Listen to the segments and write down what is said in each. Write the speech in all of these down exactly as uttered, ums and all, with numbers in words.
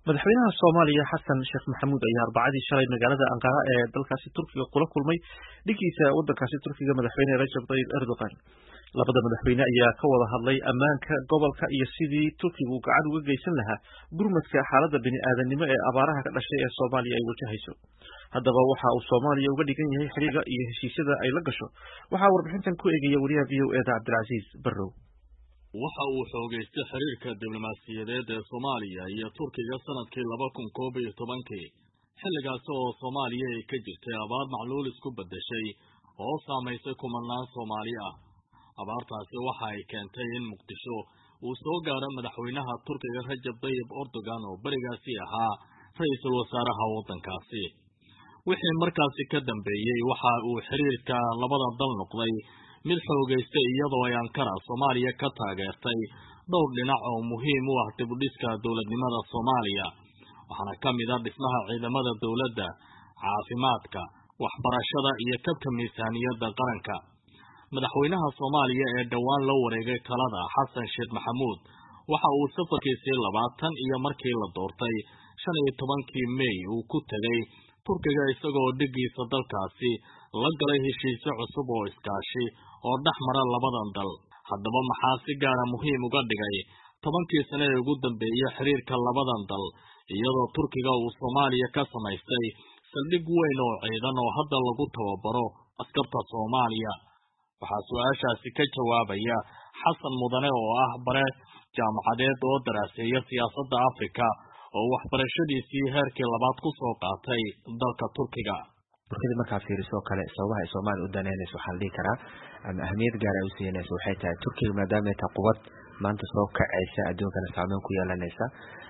madaxweynaha Soomaaliya Xasan Sheekh Maxamuud ayaa arbacadii shalay magaalada Ankara ee dalkaasi Turkiga kula kulmay dhigiisa waddankaasi Turkiga madaxweyne Recep Tayyip Erdogan. Labada madaxweyne ayaa ka wada hadlay ammaanka gobolka iyo sidii Turkigu gacan uga geysan lahaa gurmadka xaaladda bini'aadanimo ee abaaraha ka dhashay ee Soomaaliya ay wajahayso. Haddaba waxa uu Soomaaliya uga dhigan yahay xiriirka iyo heshiisyada ay la gasho. Waxa warbixintan ku eegaya wariyaha V O A da Cabdilcasiis Barrow. waxa uu xoogaystay xiriirka diblomaasiyadeed ee Soomaaliya iyo Turkiga sanadkii laba kun koob iyo tobankii xilligaas oo Soomaaliya ay ka jirtay abaar macluul isku bedeshay oo saameysay kumanaan Soomaali ah. abaartaasi waxa ay keentay in Muqdisho uu soo gaaro madaxweynaha Turkiga Recep Tayyip Erdogan oo barigaasi ahaa ra'iisul wasaaraha waddankaasi. wixii markaasi ka dambeeyay waxa uu xiriirka labada dal noqday mid xoogaystay iyadoo ay Ankara Soomaaliya ka taageertay dhowr dhinac oo muhiim u ah dib u dhiska dowladnimada Soomaaliya, waxaana ka mid ah dhismaha ciidamada dowladda, caafimaadka, waxbarashada iyo kabka miisaaniyadda qaranka. madaxweynaha Soomaaliya ee dhawaan la wareegay talada Xasan Sheekh Maxamuud waxa uu safarkiisii labaatan iyo markii la doortay shan iyo tobankii May uu ku tagay Turkiga isagoo dhigiisa dalkaasi la galay heshiisyo cusub oo iskaashi oo dhexmara labadan dal. haddaba maxaa si gaara muhiim uga dhigay tobankii sano ee ugu dambeeyay xiriirka labadan dal iyadoo Turkiga uu Soomaaliya ka samaystay saldhig weyn oo ciidan oo hadda lagu tababaro askarta Soomaaliya? waxaa su-aashaasi ka jawaabaya Xasan Mudane oo ah bare jaamacadeed oo daraaseeya siyaasadda Afrika oo waxbarashadiisii heerkii labaad ku soo qaatay dalka Turkiga. Turkiga markaa fiiriso kale sababaha ay Soomaaliya u daneynayso waxaa la dhihi karaa ama ahmiyad gaar ah u siinayso waxay tahay Turkiga maadaama ay tahay quwad maanta soo kacaysa adduunkana saameyn ku yeelanaysa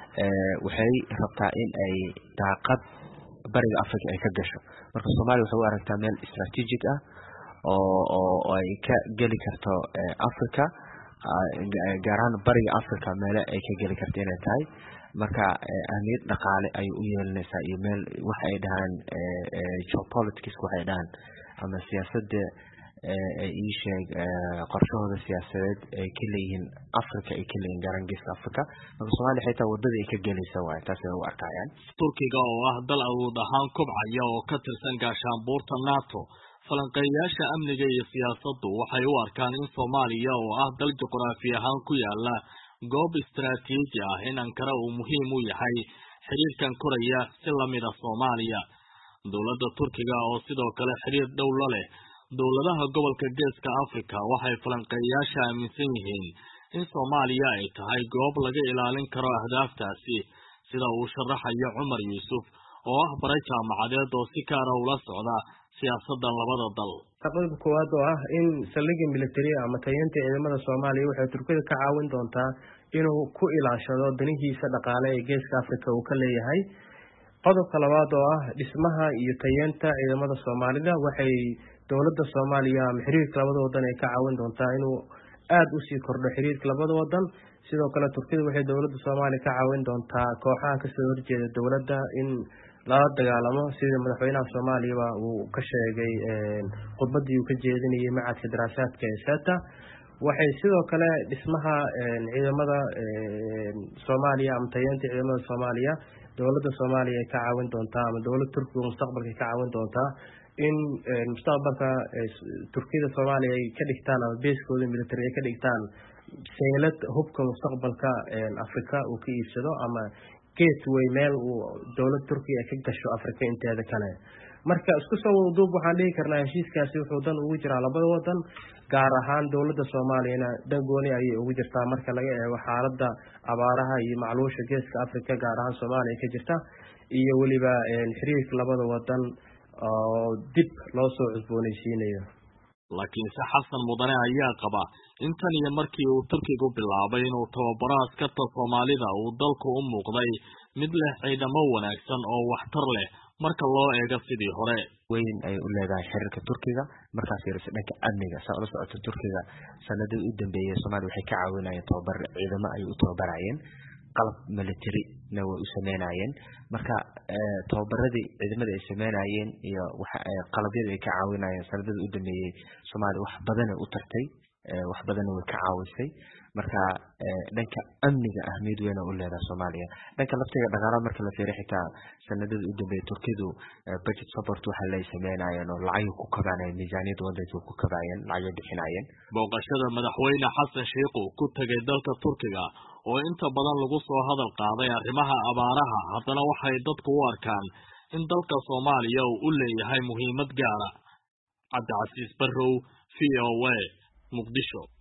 ee waxay rabtaa in ay daaqad bariga Afrika ay ka gasho. marka Soomaaliya waxay u aragtaa meel strategic ah oo oo ay ka geli karto Afrika gaar ahaan bariga Afrika meel ay ka geli karto inay tahay. marka ahmiyad dhaqaale ay u yeelanaysaa iyo meel waxa ay dhahaan geopolitics waxay dhahaan ama siyaasadda ay ii sheeg qorshahooda siyaasadeed ay ka leeyihiin Afrika ay ka leeyihiin garangiska Afrika. marka Soomaaliya xitaa wadada ay ka gelaysa waa taas ay u arkayaan. Turkiga oo ah dal awood ahaan kobcaya oo ka tirsan gaashaanbuurta NATO, falanqeeyaasha amniga iyo siyaasaddu waxay u arkaan in Soomaaliya oo ah dal juqraafi ahaan ku yaala goob istiraatiiji ah in Ankara uu muhiim u yahay xiriirkan koraya si la mid ah Soomaaliya. dowladda Turkiga oo sidoo kale xiriir dhow la leh dowladaha gobolka Geeska Afrika waxay falanqeeyaasha aaminsan yihiin in Soomaaliya ay tahay goob laga ilaalin karo ahdaaftaasi, sida uu sharaxayo Cumar Yuusuf oo ah bare jaamacadeed oo si gaar ah ula socda siyaasadda labada dal. qodobka koowaad oo ah in saldhigga military ama tayeynta ciidamada Soomaaliya waxay Turkiga ka caawin doontaa inuu ku ilaashado danihiisa dhaqaale ee Geeska Afrika uu ka leeyahay. qodobka labaad oo ah dhismaha iyo tayeynta ciidamada Soomaalida waxay dowladda Soomaaliya ama xiriirka labada wadan ay ka caawin doontaa inuu aad u sii kordho xiriirka labada wadan. sidoo kale Turkiga waxay dowladda Soomaaliya ka caawin doontaa kooxaha ka soo horjeeda dowladda in la dagaalamo sida madaxweynaha Soomaaliya uu ka sheegay khudbadii uu ka jeedinayay macadka daraasaadka ee SETA. waxay sidoo kale dhismaha ciidamada Soomaaliya ama tayeynta ciidamada Soomaaliya dowladda Soomaaliya ka caawin doontaa ama dowladda Turkiga mustaqbalka ka caawin doontaa in mustaqbalka Turkiga Soomaaliya ay ka dhigtaan ama beeskooda military ay ka dhigtaan seelad hubka mustaqbalka Afrika uu ka iibsado ama gateway meel uu dowladda Turkiga ka gasho Afrika inteeda kale. marka isku soo wadaduub waxaan dhihi karnaa heshiiskaasi wuxuu dan ugu jiraa labada wadan, gaar ahaan dowladda Soomaaliyana dan gooni ayay ugu jirtaa marka laga eego xaaladda abaaraha iyo macluusha Geeska Afrika gaar ahaan Soomaaliya ka jirta iyo waliba xiriirka labada wadan oo dib loo soo cusboonaysiinayo. laakiin se Xasan Mudane ayaa qaba in tan iyo markii uu Turkigu bilaabay inuu tababaro askarta Soomaalida uu dalku u muuqday mid leh ciidamo wanaagsan oo waxtar leh marka loo eego sidii hore. weyn ay u leedahay xiriirka Turkiga markaas fiiriso dhanka amniga saa ula socota Turkiga sanadii u dambeeyay Soomaaliya waxay ka caawinayeen tababar ciidamo ay u tababarayeen qalab military na way u sameynayeen. marka tababaradii ciidamada ay sameynayeen iyo waxa qalabyada ay ka caawinayeen sanadii u dambeeyay Soomaaliya wax badan u tartay wax badan way ka caawisay. marka dhanka amniga ahmiyad weyn u leedahay Soomaaliya dhanka laftiga dhaqaalaha marka la fiiriyo xitaa sanadada u dambeeyay Turkidu budget support waxa la sameeyay oo lacag ku kabanay miisaaniyada waddanka ku kabayeen lacag bixinayeen booqashada madaxweyne Xasan Sheikh oo ku tagay dalka Turkiga oo inta badan lagu soo hadal qaaday arrimaha abaaraha haddana waxay dadku u arkaan in dalka Soomaaliya uu u leeyahay muhiimad gaar ah. Cabdi Casiis Barrow, V O A, Muqdisho.